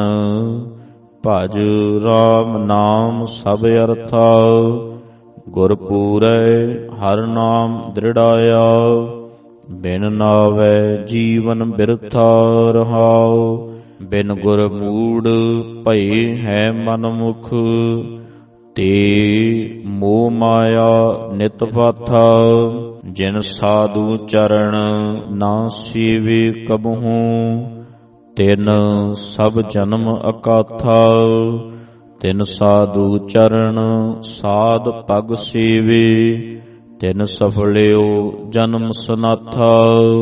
ਭਜ ਰਾਮ ਨਾਮ ਸਭ ਅਰਥਾ। ਗੁਰ ਪੂਰੈ ਹਰ ਨਾਮ ਦ੍ਰਿੜਾਇਆ। ਬਿਨ ਨਾਵੈ ਜੀਵਨ ਬਿਰਥਾ ਰਹਾਉ। ਬਿਨ ਗੁਰ ਮੂੜ ਭਏ ਹੈ ਮਨ ਮੁਖ। ਤੇ ਮੋਹ ਮਾਇਆ ਨਿਤ ਪਾਥਾ। ਜਿਨ ਸਾਧੂ ਚਰਨ ਨਾ ਸੇਵੇ ਕਬਹੂ। ਤਿਨ ਸਭ ਜਨਮ ਅਕਾਥਾ। ਤਿਨ ਸਾਧੂ ਚਰਨ ਸਾਧ ਪਗ ਸੇਵੇ। ਤਿਨ ਸਫਲਿਓ ਜਨਮ ਸਨਾਥਾ।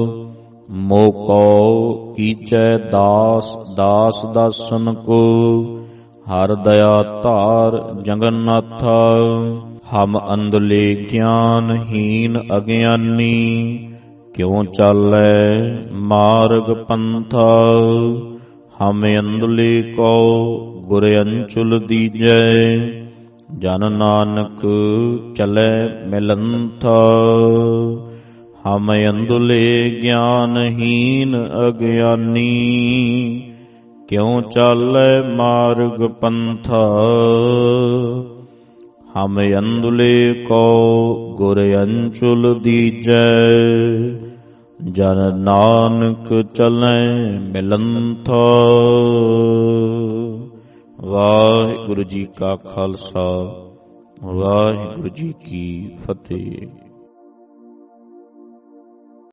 ਮੋਹ ਕੋ ਕੀਚੈ ਦਾਸ ਦਾਸ ਦਾਸਨ ਕੋ। ਹਰ ਦਇਆ ਧਾਰ ਜਗਨਨਾਥਾ। ਹਮ ਅੰਧਲੇ ਗਿਆਨਹੀਨ ਅਗਿਆਨੀ। ਕਿਉ ਚਾਲੈ ਮਾਰਗ ਪੰਥਾ। ਹਮ ਅੰਧਲੇ ਕੋ ਗੁਰ ਅੰਚੁਲ ਦੀਜੈ। ਜਨ ਨਾਨਕ ਚਲੈ ਮਿਲੰਥਾ। ਹਮ ਅੰਧਲੇ ਗਿਆਨਹੀਨ ਅਗਿਆਨੀ। ਕਿਉ ਚਾਲੈ ਮਾਰਗ ਪੰਥਾ। ਹਮ ਅੰਦੁਲੇ ਕੋ ਗੁਰ ਅੰਚੁਲ ਦੀਜੈ। ਜਨ ਨਾਨਕ ਚਲੈ ਮਿਲੰਥ। ਵਾਹਿਗੁਰੂ ਜੀ ਕਾ ਖਾਲਸਾ, ਵਾਹਿਗੁਰੂ ਜੀ ਕੀ ਫਤਿਹ।